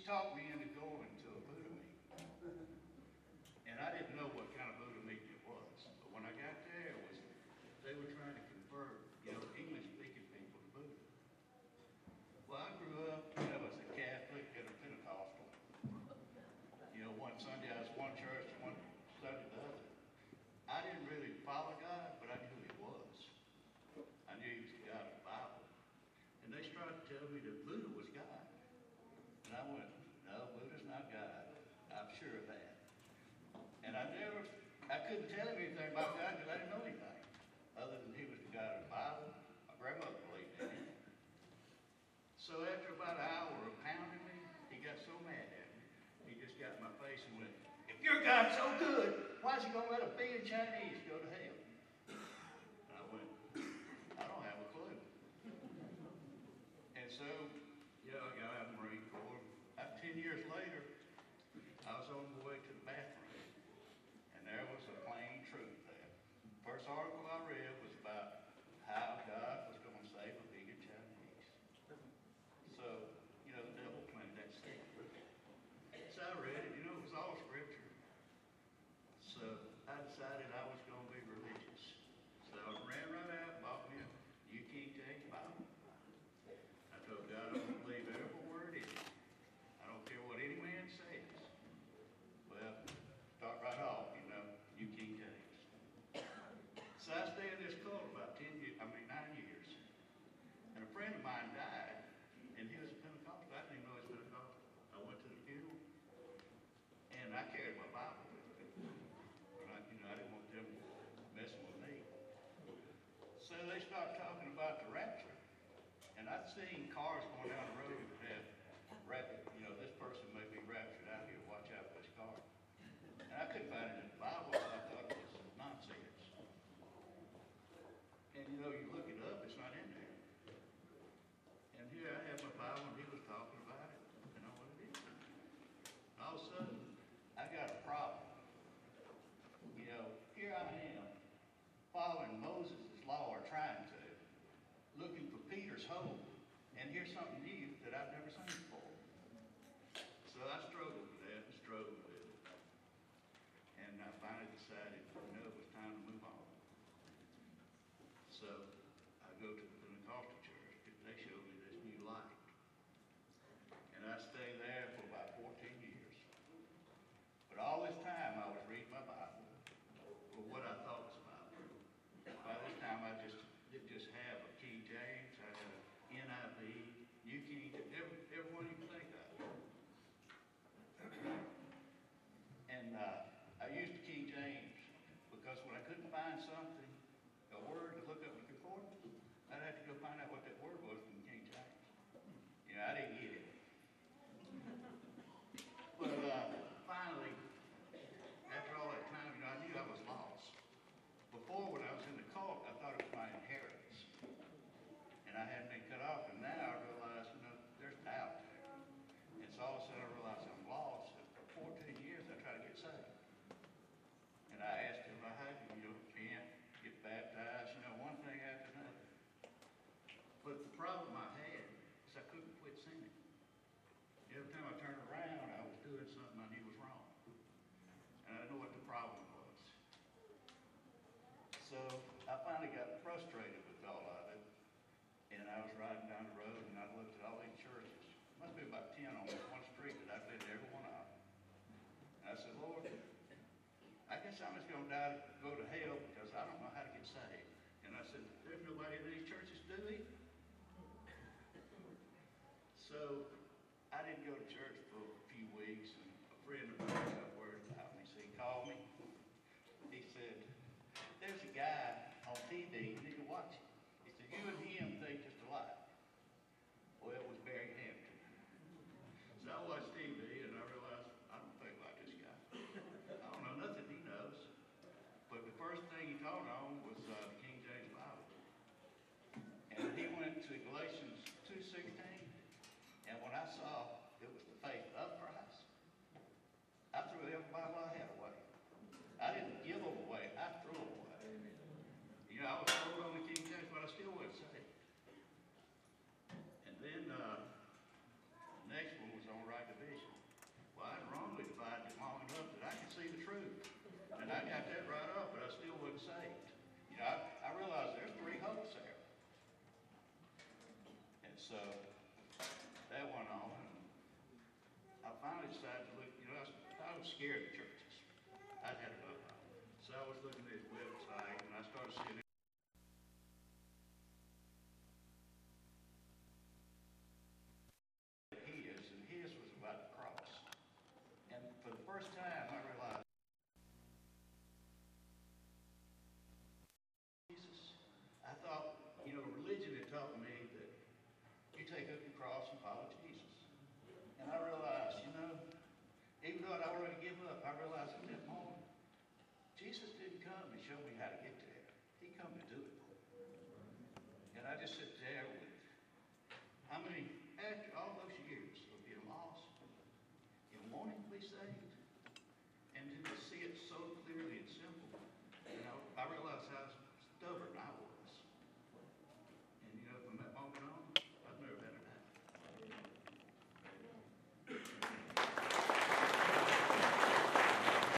talked me into going to a Buddha meeting. And I didn't know what kind of Buddha meeting it was. But when I got there, it was, they were trying to convert, English-speaking people to Buddha. Well, I grew up, as a Catholic and a Pentecostal. One Sunday I was one church and one Sunday the other. I didn't really follow God, but I knew who He was. I knew He was the God of the Bible. And they started to tell me that Buddha was God. And I went, no, Buddha's not God. I'm sure of that. And I couldn't tell him anything about God because I didn't know anything. Other than He was the God of the Bible. My grandmother believed in Him. So after about an hour of pounding me, he got so mad at me, he just got in my face and went, if your God's so good, why is He going to let a billion Chinese go to hell? And I went, I don't have a clue. And so, I got out of the Marine Corps. About 10 years later, I was on the way to the bathroom, and there was a plain truth there. First article I read was about how God was going to save a billion Chinese. So, the devil planted that seed. So I read it, it was all scripture. So I decided I was going to be religious. So I ran right out and bought me a New King James Bible. I told God I'm going to believe every word in it. I don't care what any man says. Well, start right off, New King James. So I stayed in this cult about 9 years. And a friend of mine died, and he was a Pentecostal. I didn't even know he was Pentecostal. I went to the funeral, and I carried my Bible with me. But I didn't want them messing with me. So they started talking about the rapture. And I'd seen cars going down the road that had rapid, this person may be raptured out here, watch out for this car. And I couldn't find it in the Bible, so I thought it was nonsense. And you look it up, it's not in there. And here I have my Bible, and he was talking about it, and what it is. And all of a sudden, I got a problem. Here I am, following Moses' law, or trying to, looking for Peter's hole, and here's something new that I've never seen before. So I struggled with that and struggled with it. And I finally decided, it was time to move on. So I go to the Pentecostal church, and they showed me this new light. And I stayed there for about 14 years. But all this time I was reading my Bible, or what I thought was a Bible. By this time I didn't just have a King James, I had an NIV, New King James, every one you can think of. And I used the King James because when I couldn't find something, a word to look up in the concordance, I'd have to go find out what that word was from the King James. I didn't get it. But finally, after all that time, I knew I was lost. Before, when I was in the cult, I thought it was my inheritance. And I hadn't been cut off, and now I realize, there's doubt there. And so all of a sudden I realized I'm lost. And for 14 years, I tried to get saved. And I asked him, how do you repent, get baptized, one thing after another. But the problem I had is I couldn't quit sinning. Every time I turned around, I was doing something I knew was wrong. And I didn't know what the problem was. So I finally got frustrated with all of it. And I was riding down the road, and I looked at all these churches. Must be about 10 on one street that I've been to every one of them. And I said, Lord, I guess I'm just going to go to hell because I don't know how to get saved. And I said, there's nobody in these churches, do they? So I didn't go to church for a few weeks, and a friend of mine got word about me. So he called me. He said, there's a guy on TV, you need to watch him. He said, you and him think just alike. Well, it was Barry Hampton. So I watched TV, and I realized I don't think like this guy. I don't know nothing he knows. But the first thing he taught on was the King James Bible. And he went to Galatians 2:16, and when I saw it was the faith of Christ, I threw every Bible I had away. I didn't give them away, I threw them away. So that went on, and I finally decided to look, I was scared of churches. I had enough of them. So I was looking at his website, and I started seeing and his was about the cross. And for the first time, I realized Jesus. I thought, religion had taught me that you take up your cross and follow Jesus. And I realized, even though I'd already given up, I realized at that moment, Jesus didn't come to show me how to get there. He come to do it for me. And I just sit there with, after all those years of being lost and wanting to be saved,